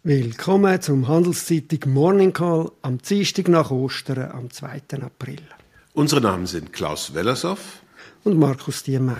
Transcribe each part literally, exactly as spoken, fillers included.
Willkommen zum Handelszeitung Morning Call am Dienstag nach Ostern, am zweiten April. Unsere Namen sind Klaus Wellershoff und Markus Diemeyer.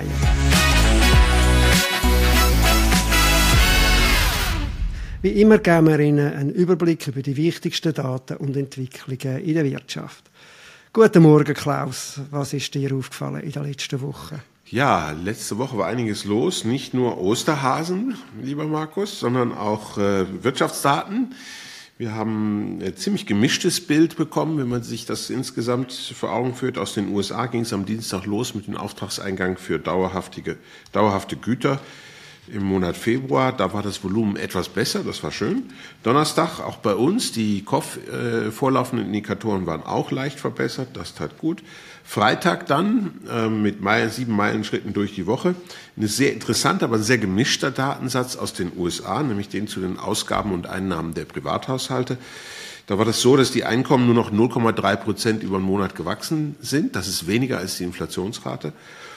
Wie immer geben wir Ihnen einen Überblick über die wichtigsten Daten und Entwicklungen in der Wirtschaft. Guten Morgen, Klaus. Was ist dir aufgefallen in der letzten Woche? Ja, letzte Woche war einiges los. Nicht nur Osterhasen, lieber Markus, sondern auch äh, Wirtschaftsdaten. Wir haben ein ziemlich gemischtes Bild bekommen, wenn man sich das insgesamt vor Augen führt. Aus den U S A ging es am Dienstag los mit dem Auftragseingang für dauerhaftige, dauerhafte Güter im Monat Februar. Da war das Volumen etwas besser, das war schön. Donnerstag auch bei uns, die K O F äh, vorlaufenden Indikatoren waren auch leicht verbessert, das tat gut. Freitag dann äh, mit Meilen, sieben Meilenschritten durch die Woche. Ein sehr interessanter, aber sehr gemischter Datensatz aus den U S A, nämlich den zu den Ausgaben und Einnahmen der Privathaushalte. Da war das so, dass die Einkommen nur noch null Komma drei Prozent über den Monat gewachsen sind. Das ist weniger als die Inflationsrate.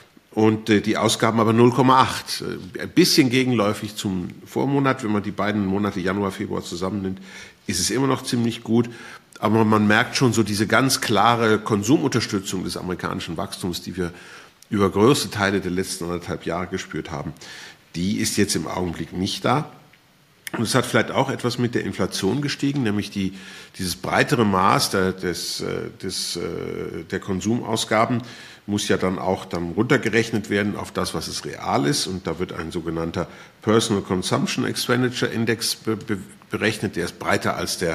Und äh, die Ausgaben aber null Komma acht. Ein bisschen gegenläufig zum Vormonat. Wenn man die beiden Monate Januar, Februar zusammennimmt, ist es immer noch ziemlich gut. Aber man merkt schon so diese ganz klare Konsumunterstützung des amerikanischen Wachstums, die wir über größte Teile der letzten anderthalb Jahre gespürt haben. Die ist jetzt im Augenblick nicht da. Und es hat vielleicht auch etwas mit der Inflation gestiegen, nämlich die, dieses breitere Maß der, des, des, der Konsumausgaben muss ja dann auch dann runtergerechnet werden auf das, was es real ist. Und da wird ein sogenannter Personal Consumption Expenditure Index be, be, berechnet. Der ist breiter als der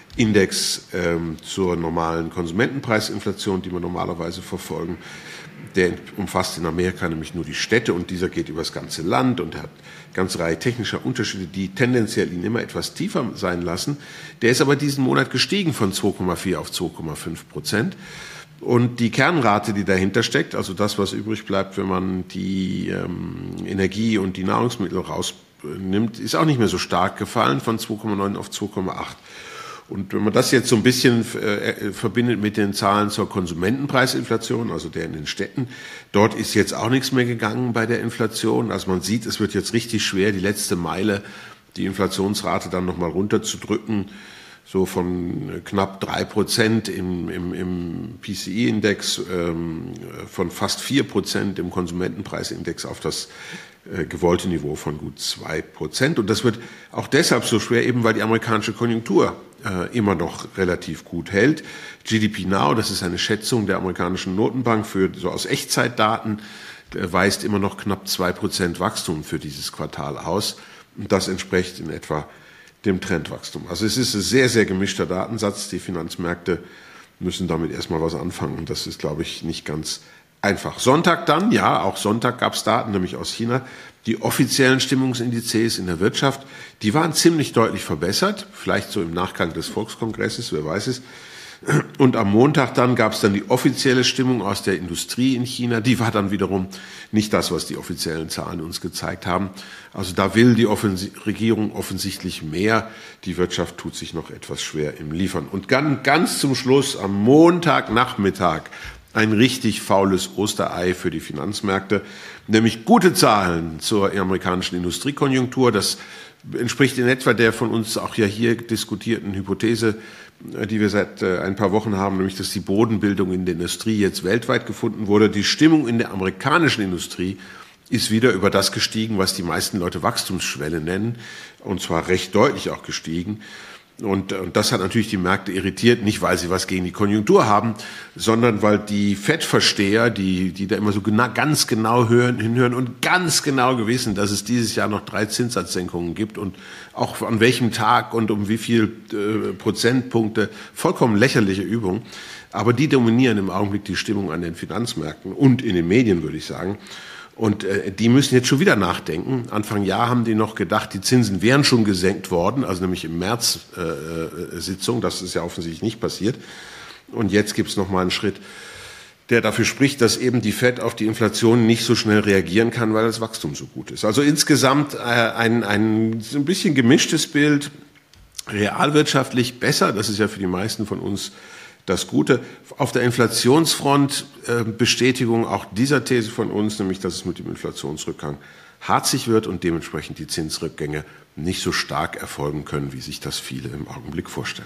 Index ähm, zur normalen Konsumentenpreisinflation, die wir normalerweise verfolgen. Der umfasst in Amerika nämlich nur die Städte und dieser geht über das ganze Land und hat eine ganze Reihe technischer Unterschiede, die tendenziell ihn immer etwas tiefer sein lassen. Der ist aber diesen Monat gestiegen von zwei Komma vier auf zwei Komma fünf Prozent. Und die Kernrate, die dahinter steckt, also das, was übrig bleibt, wenn man die ähm, Energie und die Nahrungsmittel rausnimmt, ist auch nicht mehr so stark gefallen, von zwei Komma neun auf zwei Komma acht. Und wenn man das jetzt so ein bisschen äh, verbindet mit den Zahlen zur Konsumentenpreisinflation, also der in den Städten, dort ist jetzt auch nichts mehr gegangen bei der Inflation. Also man sieht, es wird jetzt richtig schwer, die letzte Meile, die Inflationsrate dann nochmal runterzudrücken, so von knapp drei Prozent im, im, im P C I-Index, ähm, von fast vier Prozent im Konsumentenpreisindex auf das äh, gewollte Niveau von gut zwei Prozent. Und das wird auch deshalb so schwer, eben weil die amerikanische Konjunktur äh, immer noch relativ gut hält. G D P Now, das ist eine Schätzung der amerikanischen Notenbank für so aus Echtzeitdaten, äh, weist immer noch knapp zwei Prozent Wachstum für dieses Quartal aus. Und das entspricht in etwa dem Trendwachstum. Also es ist ein sehr, sehr gemischter Datensatz. Die Finanzmärkte müssen damit erstmal was anfangen. Das ist, glaube ich, nicht ganz einfach. Sonntag dann, ja, auch Sonntag gab es Daten, nämlich aus China. Die offiziellen Stimmungsindizes in der Wirtschaft, die waren ziemlich deutlich verbessert. Vielleicht so im Nachgang des Volkskongresses, wer weiß es. Und am Montag dann gab es dann die offizielle Stimmung aus der Industrie in China. Die war dann wiederum nicht das, was die offiziellen Zahlen uns gezeigt haben. Also da will die Offensi- Regierung offensichtlich mehr. Die Wirtschaft tut sich noch etwas schwer im Liefern. Und ganz, ganz zum Schluss am Montagnachmittag ein richtig faules Osterei für die Finanzmärkte, nämlich gute Zahlen zur amerikanischen Industriekonjunktur. Das entspricht in etwa der von uns auch ja hier diskutierten Hypothese, die wir seit ein paar Wochen haben, nämlich dass die Bodenbildung in der Industrie jetzt weltweit gefunden wurde. Die Stimmung in der amerikanischen Industrie ist wieder über das gestiegen, was die meisten Leute Wachstumsschwelle nennen, und zwar recht deutlich auch gestiegen. Und, und das hat natürlich die Märkte irritiert, nicht weil sie was gegen die Konjunktur haben, sondern weil die Fed-Versteher, die, die da immer so genau, ganz genau hören, hinhören und ganz genau wissen, dass es dieses Jahr noch drei Zinssatzsenkungen gibt und auch an welchem Tag und um wie viel äh, Prozentpunkte, vollkommen lächerliche Übung. Aber die dominieren im Augenblick die Stimmung an den Finanzmärkten und in den Medien, würde ich sagen. Und äh, die müssen jetzt schon wieder nachdenken. Anfang Jahr haben die noch gedacht, die Zinsen wären schon gesenkt worden, also nämlich im März-Sitzung. Äh, das ist ja offensichtlich nicht passiert. Und jetzt gibt es noch mal einen Schritt, der dafür spricht, dass eben die Fed auf die Inflation nicht so schnell reagieren kann, weil das Wachstum so gut ist. Also insgesamt äh, ein, ein, so ein bisschen gemischtes Bild, realwirtschaftlich besser. Das ist ja für die meisten von uns das Gute. Auf der Inflationsfront äh, Bestätigung auch dieser These von uns, nämlich dass es mit dem Inflationsrückgang harzig wird und dementsprechend die Zinsrückgänge nicht so stark erfolgen können, wie sich das viele im Augenblick vorstellen.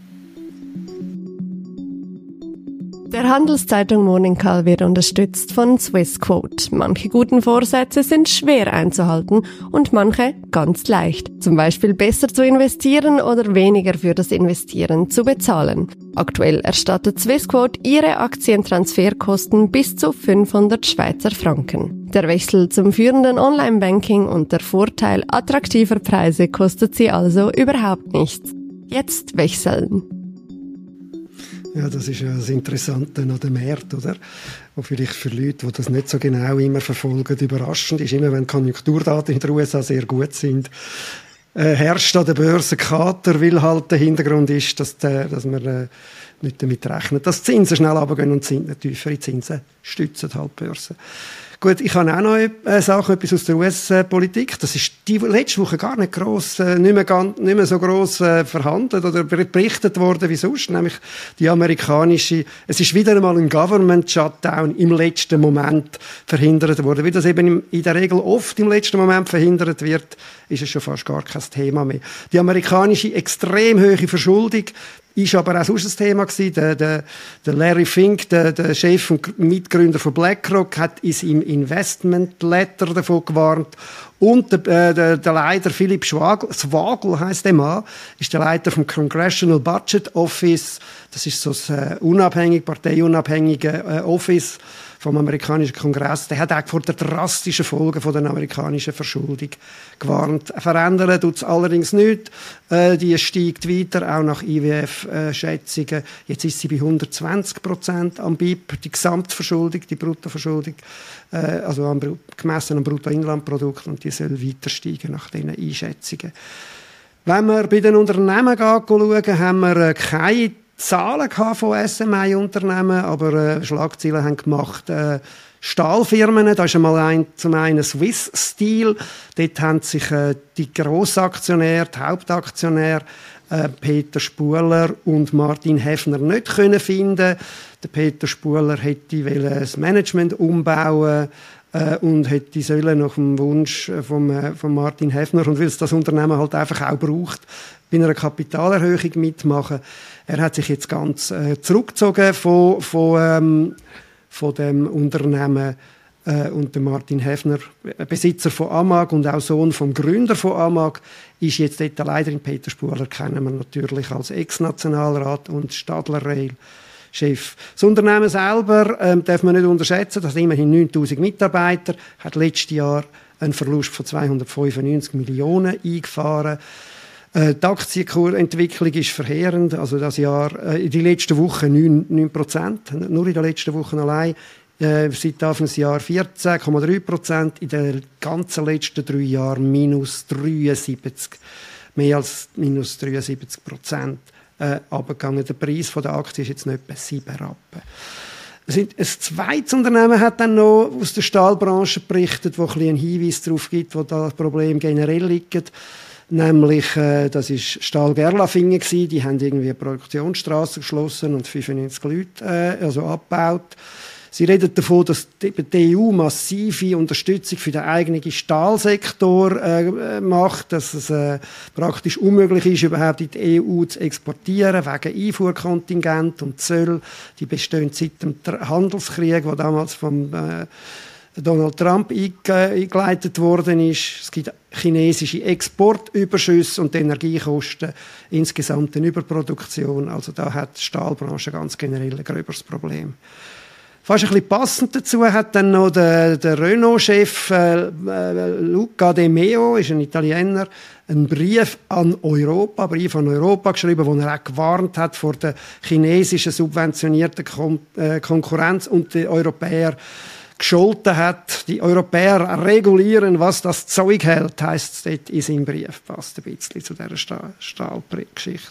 Der Handelszeitung Morning Call wird unterstützt von Swissquote. Manche guten Vorsätze sind schwer einzuhalten und manche ganz leicht. Zum Beispiel besser zu investieren oder weniger für das Investieren zu bezahlen. Aktuell erstattet Swissquote ihre Aktientransferkosten bis zu fünfhundert Schweizer Franken. Der Wechsel zum führenden Online-Banking und der Vorteil attraktiver Preise kostet sie also überhaupt nichts. Jetzt wechseln. Ja, das ist ja das Interessante an dem Markt, oder? Wo vielleicht für Leute, die das nicht so genau immer verfolgen, überraschend ist. Immer wenn Konjunkturdaten in den U S A sehr gut sind, äh, herrscht an der Börse Kater, weil halt der Hintergrund ist, dass, der, dass man äh, nicht damit rechnet, dass die Zinsen schnell runtergehen und Zinsen, tiefere Zinsen stützen halt die Börse. Gut, ich habe auch noch eine Sache, etwas aus der U S-Politik. Das ist die letzte Woche gar nicht gross, äh, nicht mehr, ganz, nicht mehr so gross äh, verhandelt oder berichtet worden wie sonst, nämlich die amerikanische, es ist wieder einmal ein Government-Shutdown im letzten Moment verhindert worden. Weil das eben im, in der Regel oft im letzten Moment verhindert wird, ist es schon fast gar kein Thema mehr. Die amerikanische extrem hohe Verschuldung ist aber auch sonst ein Thema gewesen. Der, der, der Larry Fink, der, der Chef und Mitgründer von BlackRock, hat in seinem Investment Letter davon gewarnt. Und der, der, der Leiter Philipp Schwagel, Swagel heisst der Mann, ist der Leiter vom Congressional Budget Office. Das ist so ein äh, unabhängig, parteiunabhängige äh, Office vom amerikanischen Kongress. Der hat auch vor der drastischen Folgen von der amerikanischen Verschuldung gewarnt. Verändern tut es allerdings nicht. Äh, die steigt weiter, auch nach I W F-Schätzungen. Jetzt ist sie bei hundertzwanzig Prozent am B I P, die Gesamtverschuldung, die Bruttoverschuldung, äh, also am, gemessen am Bruttoinlandprodukt, und die soll weiter steigen nach diesen Einschätzungen. Wenn wir bei den Unternehmen schauen, haben wir äh, keine Zahlen von S M I-Unternehmen, aber äh, Schlagzeilen haben gemacht äh, Stahlfirmen. Da ist einmal ein, zum einen Swiss Steel. Dort haben sich äh, die Grossaktionäre, die Hauptaktionäre äh, Peter Spuhler und Martin Häfner nicht können finden. Der Peter Spuhler hätte das Management umbauen äh, und hätte sollen nach dem Wunsch von, äh, von Martin Häfner, und weil es das Unternehmen halt einfach auch braucht, bei einer Kapitalerhöhung mitmachen. Er hat sich jetzt ganz äh, zurückgezogen von, von, ähm, von dem Unternehmen, äh, und der Martin Häfner, Besitzer von Amag und auch Sohn vom Gründer von Amag, ist jetzt dort leider in Peter Spuhler, kennen wir natürlich als Ex-Nationalrat und Stadler Rail Chef. Das Unternehmen selber ähm, darf man nicht unterschätzen, das hat immerhin neuntausend Mitarbeiter, hat letztes Jahr einen Verlust von zweihundertfünfundneunzig Millionen eingefahren. Die Aktienkursentwicklung ist verheerend. Also das Jahr, äh, in den letzten Wochen neun Prozent. Nur in den letzten Wochen allein. Äh, seit Anfang des Jahres vierzehn Komma drei Prozent. In den ganzen letzten drei Jahren minus dreiundsiebzig. Mehr als minus dreiundsiebzig Prozent äh, runtergegangen. Der Preis der Aktie ist jetzt nicht bei sieben Rappen. Ein zweites Unternehmen hat dann noch aus der Stahlbranche berichtet, wo ein bisschen einen Hinweis darauf gibt, wo das Problem generell liegt. Nämlich, äh, das ist Stahl Gerlafingen gsi. Die haben irgendwie eine Produktionsstrasse geschlossen und fünfundneunzig Leute äh, also abgebaut. Sie reden davon, dass die E U massive Unterstützung für den eigenen Stahlsektor äh, macht, dass es äh, praktisch unmöglich ist, überhaupt in die E U zu exportieren, wegen Einfuhrkontingent und Zölle. Die bestehen seit dem Handelskrieg, der damals vom äh, Donald Trump eingeleitet worden ist. Es gibt chinesische Exportüberschüsse und die Energiekosten, insgesamt eine Überproduktion. Also da hat die Stahlbranche ganz generell ein gröberes Problem. Fast ein bisschen passend dazu hat dann noch der, der Renault-Chef äh, Luca De Meo, ist ein Italiener, einen Brief an Europa, einen Brief an Europa geschrieben, wo er auch gewarnt hat vor der chinesischen subventionierten Kon- äh, Konkurrenz und die Europäer gescholten hat. Die Europäer regulieren, was das Zeug hält, heisst es dort in seinem Brief. Passt ein bisschen zu dieser Stahlgeschichte.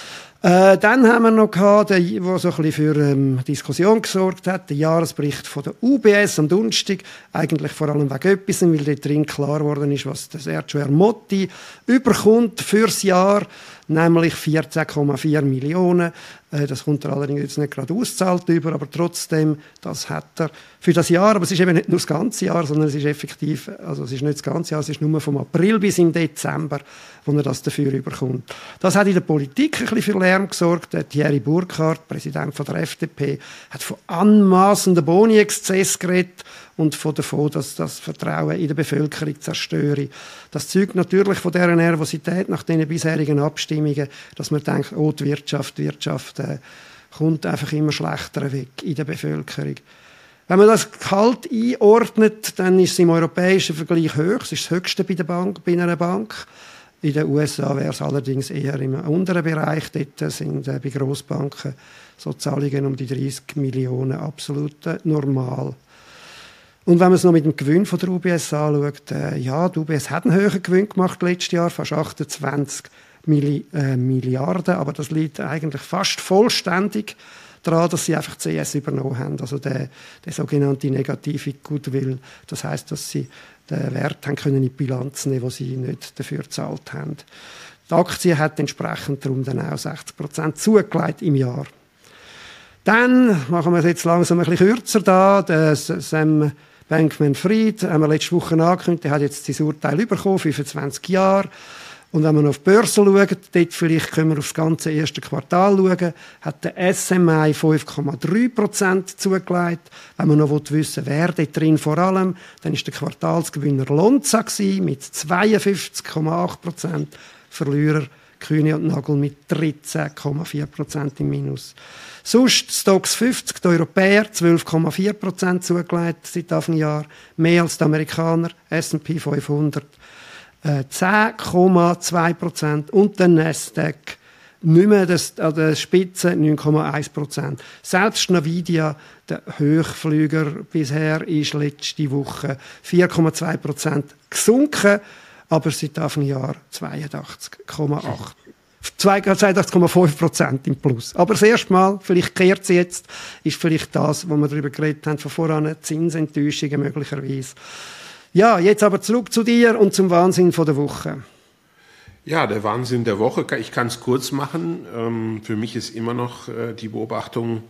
Äh, dann haben wir noch gehabt, der, der so ein bisschen für ähm, Diskussion gesorgt hat, der Jahresbericht von der U B S am Donnerstag. Eigentlich vor allem wegen etwas, weil dort drin klar geworden ist, was der Sergio Ermotti überkommt fürs Jahr. nämlich vierzehn Komma vier Millionen. Das kommt er allerdings jetzt nicht gerade ausgezahlt über, aber trotzdem, das hat er für das Jahr. Aber es ist eben nicht nur das ganze Jahr, sondern es ist effektiv, also es ist nicht das ganze Jahr, es ist nur vom April bis im Dezember, wo er das dafür überkommt. Das hat in der Politik ein bisschen für Lärm gesorgt. Der Thierry Burkhardt, Präsident von der F D P, hat von anmassenden Boni-Exzess geredet und von davon, dass das Vertrauen in der Bevölkerung zerstöre. Das zeugt natürlich von dieser Nervosität nach den bisherigen Abstimmungen, dass man denkt, oh, die Wirtschaft, die Wirtschaft äh, kommt einfach immer schlechter weg in der Bevölkerung. Wenn man das Gehalt einordnet, dann ist es im europäischen Vergleich hoch. Es ist das höchste bei, der Bank, bei einer Bank. In den U S A wäre es allerdings eher im unteren Bereich. Dort sind äh, bei Grossbanken so Zahlungen um die dreißig Millionen absolut äh, normal. Und wenn man es noch mit dem Gewinn von der U B S anschaut, äh, ja, die U B S hat einen höheren Gewinn gemacht letztes Jahr, fast achtundzwanzig Milli- äh, Milliarden, aber das liegt eigentlich fast vollständig daran, dass sie einfach C S übernommen haben, also der, der sogenannte negative Goodwill. Das heisst, dass sie den Wert haben können in die Bilanz nehmen, den sie nicht dafür gezahlt haben. Die Aktie hat entsprechend darum dann auch sechzig Prozent zugelegt im Jahr. Dann machen wir es jetzt langsam ein bisschen kürzer da. Der Sam Bankman-Fried haben wir letzte Woche angekündigt, der hat jetzt sein Urteil bekommen, fünfundzwanzig Jahre. Und wenn wir noch auf die Börse schauen, dort vielleicht können wir auf das ganze erste Quartal schauen, hat der S M I fünf Komma drei Prozent zugelegt. Wenn man noch wissen will, wer dort drin vor allem, dann ist der Quartalsgewinner Lonza mit zweiundfünfzig Komma acht Prozent, Verlierer Kühne und Nagel mit dreizehn Komma vier Prozent im Minus. Sonst Stocks fünfzig, die Europäer zwölf Komma vier Prozent zugelegt seit Anfang Jahr, mehr als die Amerikaner, S und P fünfhundert zehn Komma zwei Prozent und der Nasdaq nicht mehr das, an der Spitze neun Komma eins Prozent. Selbst Nvidia, der Hochflüger bisher, ist letzte Woche vier Komma zwei Prozent gesunken, aber seit Anfang Jahr zweiundachtzig Komma acht. zweiundachtzig Komma fünf Prozent im Plus. Aber das erste Mal, vielleicht kehrt sie jetzt, ist vielleicht das, wo wir darüber geredet haben, von voran Zinsenttäuschungen möglicherweise. Ja, jetzt aber zurück zu dir und zum Wahnsinn von der Woche. Ja, der Wahnsinn der Woche, ich kann es kurz machen. Ähm, für mich ist immer noch äh, die Beobachtung,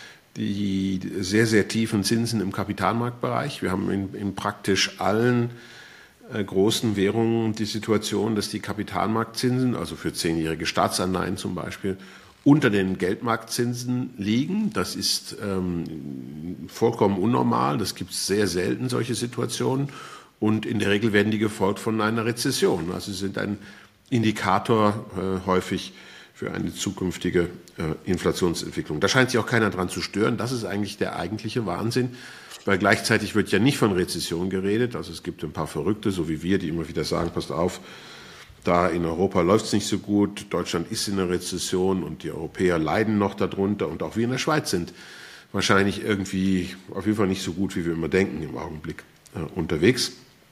die sehr, sehr tiefen Zinsen im Kapitalmarktbereich. Wir haben in, in praktisch allen äh, großen Währungen die Situation, dass die Kapitalmarktzinsen, also für zehnjährige Staatsanleihen zum Beispiel, unter den Geldmarktzinsen liegen. Das ist ähm, vollkommen unnormal. Das gibt es sehr selten, solche Situationen. Und in der Regel werden die gefolgt von einer Rezession. Also sie sind ein Indikator äh, häufig für eine zukünftige äh, Inflationsentwicklung. Da scheint sich auch keiner dran zu stören. Das ist eigentlich der eigentliche Wahnsinn. Weil gleichzeitig wird ja nicht von Rezession geredet. Also es gibt ein paar Verrückte, so wie wir, die immer wieder sagen, passt auf, da in Europa läuft es nicht so gut, Deutschland ist in einer Rezession und die Europäer leiden noch darunter und auch wir in der Schweiz sind wahrscheinlich irgendwie auf jeden Fall nicht so gut, wie wir immer denken im Augenblick äh, unterwegs.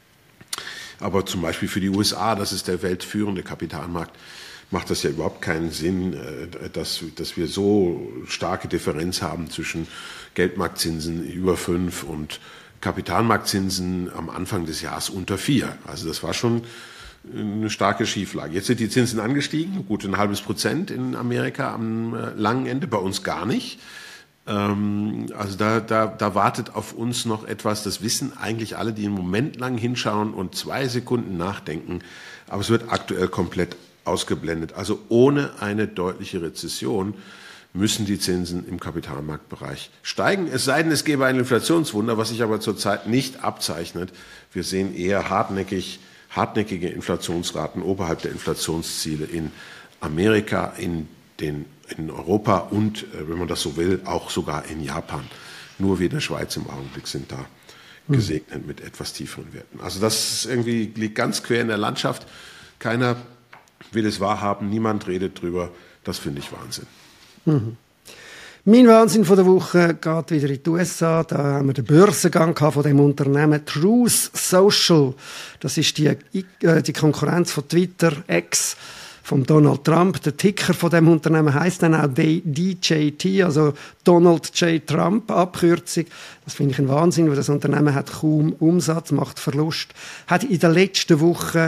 Aber zum Beispiel für die U S A, das ist der weltführende Kapitalmarkt, macht das ja überhaupt keinen Sinn, äh, dass, dass wir so starke Differenz haben zwischen Geldmarktzinsen über fünf und Kapitalmarktzinsen am Anfang des Jahres unter vier. Also das war schon eine starke Schieflage. Jetzt sind die Zinsen angestiegen, gut ein halbes Prozent in Amerika am äh, langen Ende, bei uns gar nicht. Ähm, also da, da, da wartet auf uns noch etwas, das wissen eigentlich alle, die einen Moment lang hinschauen und zwei Sekunden nachdenken, aber es wird aktuell komplett ausgeblendet. Also ohne eine deutliche Rezession müssen die Zinsen im Kapitalmarktbereich steigen. Es sei denn, es gäbe ein Inflationswunder, was sich aber zurzeit nicht abzeichnet. Wir sehen eher hartnäckig hartnäckige Inflationsraten oberhalb der Inflationsziele in Amerika, in, den, in Europa und, äh, wenn man das so will, auch sogar in Japan. Nur wir in der Schweiz im Augenblick sind da gesegnet mit etwas tieferen Werten. Also das ist irgendwie liegt ganz quer in der Landschaft. Keiner will es wahrhaben, niemand redet drüber. Das finde ich Wahnsinn. Mhm. Mein Wahnsinn von der Woche geht wieder in die U S A. Da haben wir den Börsengang von dem Unternehmen Truth Social. Das ist die, äh, die Konkurrenz von Twitter, X, von Donald Trump. Der Ticker von dem Unternehmen heisst dann auch D J T, also Donald J. Trump, Abkürzung. Das finde ich ein Wahnsinn, weil das Unternehmen hat kaum Umsatz, macht Verlust. Hat in der letzten Woche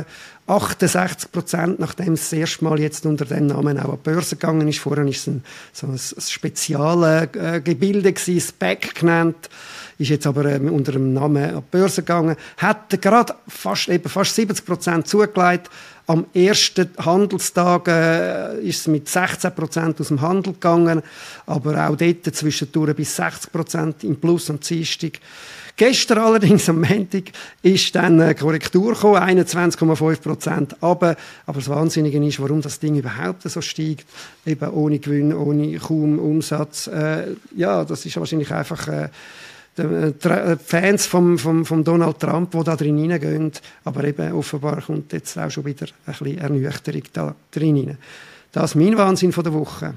achtundsechzig Prozent, nachdem es das erste Mal jetzt unter dem Namen auch an die Börse gegangen ist. Vorher war es ein, so ein, ein spezielles äh, Gebilde gewesen, SPAC genannt, ist jetzt aber ähm, unter dem Namen an die Börse gegangen, hat gerade fast, eben fast siebzig Prozent zugelegt. Am ersten Handelstag äh, ist es mit sechzehn Prozent aus dem Handel gegangen, aber auch dort zwischendurch bis sechzig Prozent im Plus am Dienstag. Gestern allerdings, am Montag, ist dann eine Korrektur gekommen, einundzwanzig Komma fünf Prozent runter. Aber das Wahnsinnige ist, warum das Ding überhaupt so steigt, eben ohne Gewinn, ohne kaum Umsatz. Äh, ja, das ist wahrscheinlich einfach äh, die Fans vom, vom, vom Donald Trump, die da drin hineingehen. Aber eben offenbar kommt jetzt auch schon wieder ein bisschen Ernüchterung da drin hinein. Das ist mein Wahnsinn von der Woche.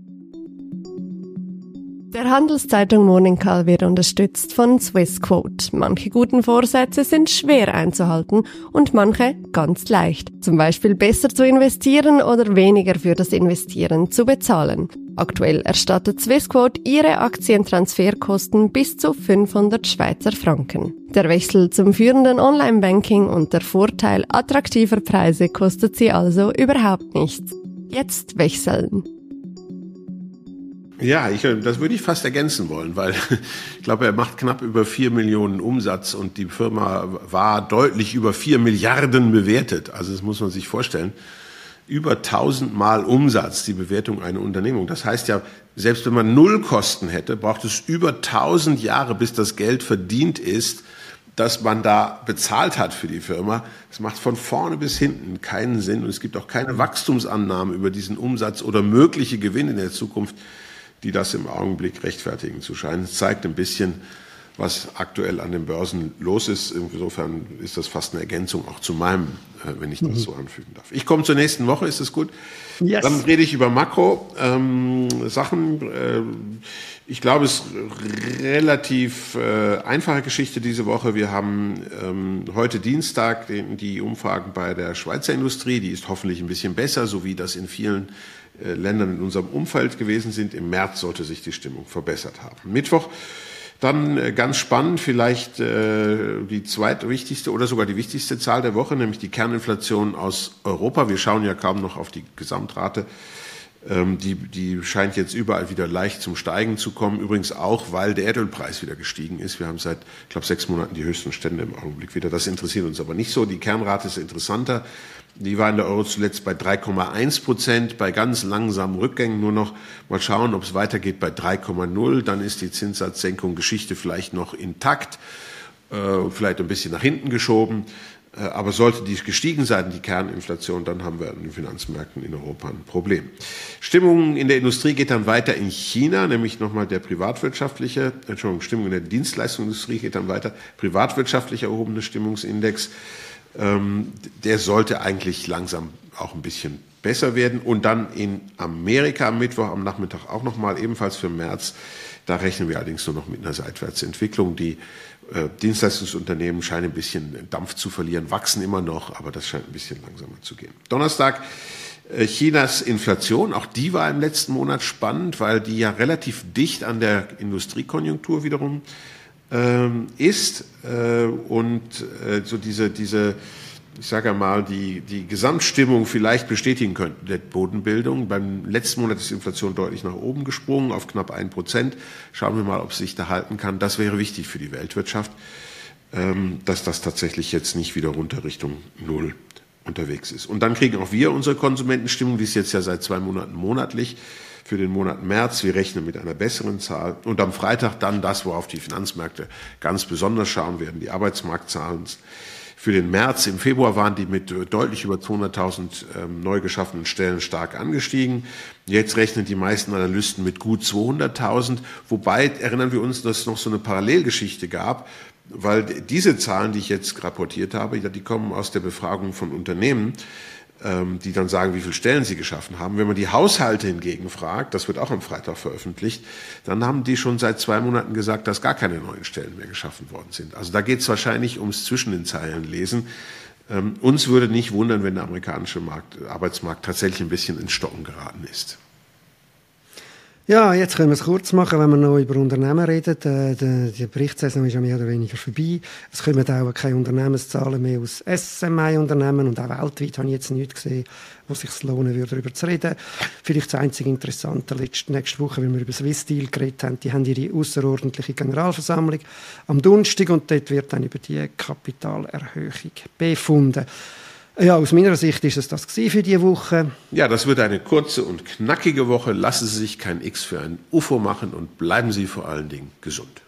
Der Handelszeitung Morning Call wird unterstützt von Swissquote. Manche guten Vorsätze sind schwer einzuhalten und manche ganz leicht. Zum Beispiel besser zu investieren oder weniger für das Investieren zu bezahlen. Aktuell erstattet Swissquote ihre Aktientransferkosten bis zu fünfhundert Schweizer Franken. Der Wechsel zum führenden Online-Banking und der Vorteil attraktiver Preise kostet sie also überhaupt nichts. Jetzt wechseln. Ja, ich, das würde ich fast ergänzen wollen, weil ich glaube, er macht knapp über vier Millionen Umsatz und die Firma war deutlich über vier Milliarden bewertet. Also das muss man sich vorstellen. Über tausendmal Umsatz, die Bewertung einer Unternehmung. Das heißt ja, selbst wenn man null Kosten hätte, braucht es über tausend Jahre, bis das Geld verdient ist, das man da bezahlt hat für die Firma. Das macht von vorne bis hinten keinen Sinn und es gibt auch keine Wachstumsannahmen über diesen Umsatz oder mögliche Gewinne in der Zukunft, die das im Augenblick rechtfertigen zu scheinen. Es zeigt ein bisschen, was aktuell an den Börsen los ist. Insofern ist das fast eine Ergänzung auch zu meinem, wenn ich das mhm. so anfügen darf. Ich komme zur nächsten Woche, ist das gut? Yes. Dann rede ich über Makro-Sachen. Ähm, ich glaube, es ist eine relativ äh, einfache Geschichte diese Woche. Wir haben ähm, heute Dienstag den, die Umfragen bei der Schweizer Industrie. Die ist hoffentlich ein bisschen besser, so wie das in vielen äh, Ländern in unserem Umfeld gewesen sind. Im März sollte sich die Stimmung verbessert haben. Mittwoch dann äh, ganz spannend, vielleicht äh, die zweitwichtigste oder sogar die wichtigste Zahl der Woche, nämlich die Kerninflation aus Europa. Wir schauen ja kaum noch auf die Gesamtrate. Ähm, die, die scheint jetzt überall wieder leicht zum Steigen zu kommen. Übrigens auch, weil der Erdölpreis wieder gestiegen ist. Wir haben seit, ich glaube, sechs Monaten die höchsten Stände im Augenblick wieder. Das interessiert uns aber nicht so. Die Kernrate ist interessanter. Die war in der Euro zuletzt bei drei Komma eins Prozent, bei ganz langsamen Rückgängen nur noch. Mal schauen, ob es weitergeht bei drei Komma null. Dann ist die Zinssatzsenkung Geschichte vielleicht noch intakt, äh, vielleicht ein bisschen nach hinten geschoben. Äh, aber sollte die gestiegen sein, die Kerninflation, dann haben wir an den Finanzmärkten in Europa ein Problem. Stimmung in der Industrie geht dann weiter in China, nämlich nochmal der privatwirtschaftliche, Entschuldigung, Stimmung in der Dienstleistungsindustrie geht dann weiter, privatwirtschaftlich erhobene Stimmungsindex. Der sollte eigentlich langsam auch ein bisschen besser werden. Und dann in Amerika am Mittwoch, am Nachmittag auch nochmal, ebenfalls für März. Da rechnen wir allerdings nur noch mit einer Seitwärtsentwicklung. Die äh, Dienstleistungsunternehmen scheinen ein bisschen Dampf zu verlieren, wachsen immer noch, aber das scheint ein bisschen langsamer zu gehen. Donnerstag, äh, Chinas Inflation, auch die war im letzten Monat spannend, weil die ja relativ dicht an der Industriekonjunktur wiederum ist äh, und äh, so diese, diese, ich sage mal, die, die Gesamtstimmung vielleicht bestätigen könnten der Bodenbildung. Beim letzten Monat ist die Inflation deutlich nach oben gesprungen, auf knapp ein Prozent. Schauen wir mal, ob es sich da halten kann. Das wäre wichtig für die Weltwirtschaft, ähm, dass das tatsächlich jetzt nicht wieder runter Richtung Null unterwegs ist. Und dann kriegen auch wir unsere Konsumentenstimmung, die ist jetzt ja seit zwei Monaten monatlich, für den Monat März. Wir rechnen mit einer besseren Zahl. Und am Freitag dann das, worauf die Finanzmärkte ganz besonders schauen werden, die Arbeitsmarktzahlen für den März. Im Februar waren die mit deutlich über zweihunderttausend ähm, neu geschaffenen Stellen stark angestiegen. Jetzt rechnen die meisten Analysten mit gut zweihunderttausend. Wobei, erinnern wir uns, dass es noch so eine Parallelgeschichte gab, weil diese Zahlen, die ich jetzt rapportiert habe, die kommen aus der Befragung von Unternehmen, die dann sagen, wie viele Stellen sie geschaffen haben. Wenn man die Haushalte hingegen fragt, das wird auch am Freitag veröffentlicht, dann haben die schon seit zwei Monaten gesagt, dass gar keine neuen Stellen mehr geschaffen worden sind. Also da geht es wahrscheinlich ums Zwischen den Zeilen lesen. Ähm, uns würde nicht wundern, wenn der amerikanische Markt, Arbeitsmarkt tatsächlich ein bisschen ins Stocken geraten ist. Ja, jetzt können wir es kurz machen, wenn wir noch über Unternehmen reden. Die, die Berichtssaison ist ja mehr oder weniger vorbei. Es kommen auch keine Unternehmenszahlen mehr aus S M I-Unternehmen und auch weltweit habe ich jetzt nichts gesehen, wo es sich lohnen würde, darüber zu reden. Vielleicht das einzige Interessante, letzte, nächste Woche, weil wir über Swisssteel geredet haben, die haben ihre außerordentliche Generalversammlung am Donnerstag und dort wird dann über die Kapitalerhöhung befunden. Ja, aus meiner Sicht ist es das für diese Woche. Ja, das wird eine kurze und knackige Woche. Lassen Sie sich kein X für ein U F O machen und bleiben Sie vor allen Dingen gesund.